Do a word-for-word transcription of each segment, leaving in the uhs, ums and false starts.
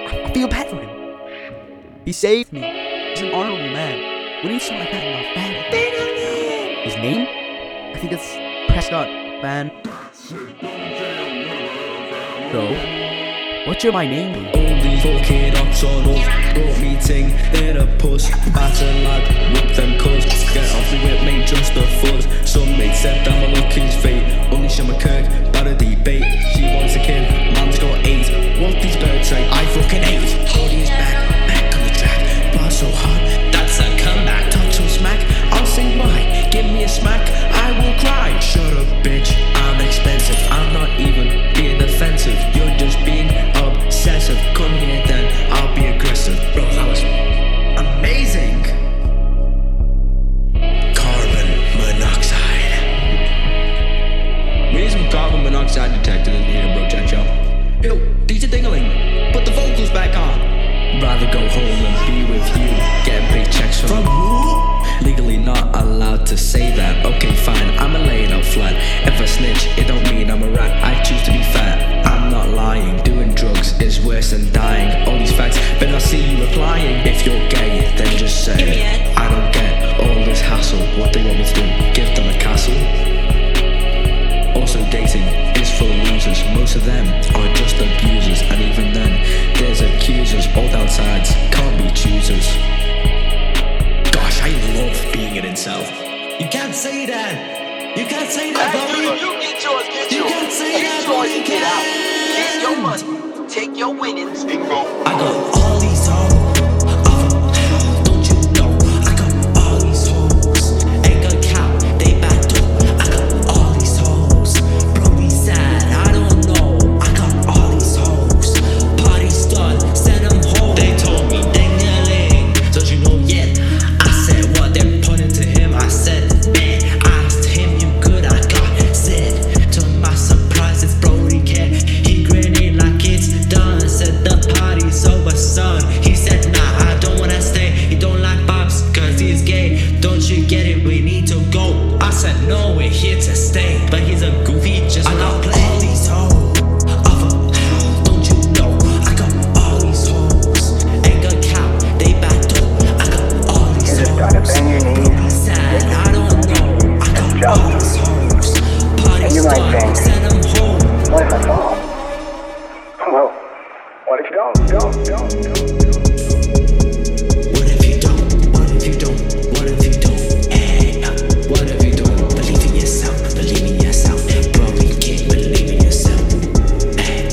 I feel bad for him. He saved me. He's an honorable man. When you sound like that in my family. His name? I think it's Prescott Van. So, what's your my name? All these fucking ops on us brought me ting, they're a puss. Batter lad, whip them cuz. Get off the whip, mate, just a fuzz. Some mate said that my look is fate. Only Shimmer Kirk, bad a debate. She wants a kid, man's got eight. What these birds say, I fucking hate. Holding his back, back on the track. Bar so hard, that's a comeback. Touch or smack, I'll sing why. Give me a smack, I will cry. Shut up, bitch, I'm expensive. I'm not even being offensive. You're just being obsessive. Come here then, I'll be aggressive. Bro, that was amazing. Carbon monoxide. We need some carbon monoxide detector in here, bro. Check yo. Yo, D J Dingling, put the vocals back on. Rather go home and be with you. Get big checks from, from who? Legally not allowed to say that. Okay, fine, I'ma lay it out flat. If I snitch, it don't mean I'm a rat. I choose to be fat, I'm not lying. Doing drugs is worse than dying. All these facts, but I see you replying. If you're gay, then just say it. I don't get all this hassle. What they want me to do, give them a castle? Also dating is for losers. Most of them are just abusers. And even then, there's accusers. All downsides can't be choosers. Gosh, I love being an incel. You can't say that. You can't say that, bro. You, you get yours, get You yours. can't say Get that, yours, you get out. Get can't. your money. Take your winnings and go. I got all these hoes. Oh, don't you know? I got all these hoes. Ain't gonna count, they backed up. I got all these hoes. Bro, be sad, I don't know. I got all these hoes. Party's done, send them home. They told me, ding-a-ling. Don't you know yet? I said what they're pointing to him. I said, man, I asked him, you good? I got said. To my surprise, it's Brody Ken. He grinning like it's done. Said the party's over, son. He said, nah, I don't wanna stay. He don't like Bobs, cause he's gay. Don't you get it? We need to go. I said, no, we're here to stay. But he's a goofy, just I got all these hoes. Oh, don't you know? I got all these hoes. Ain't gonna count, they backed up. I got all these You just gotta hoes. bend your knees. Be sad, I don't know. I got all these hoes. Party's you might done, think, send them home. What if I fall? Well, what if you don't? Don't, don't, don't, don't. What if you don't? What if you don't? What if you don't? Hey, what if you don't? Believe in yourself, believe in yourself. Bro, you can't believe in yourself. Hey.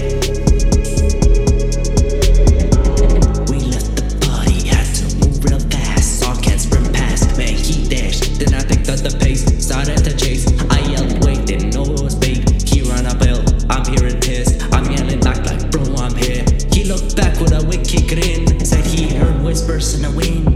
We left the party, had to move real fast. Saw cats run past, man, he dashed. Then I picked up the pace, started to chase. I yelled, wait, didn't know it was bait. He ran up hill, I'm hearing his. I'm yelling back like, bro, I'm here. He looked back with a wicked grin. Said he heard whispers in the wind.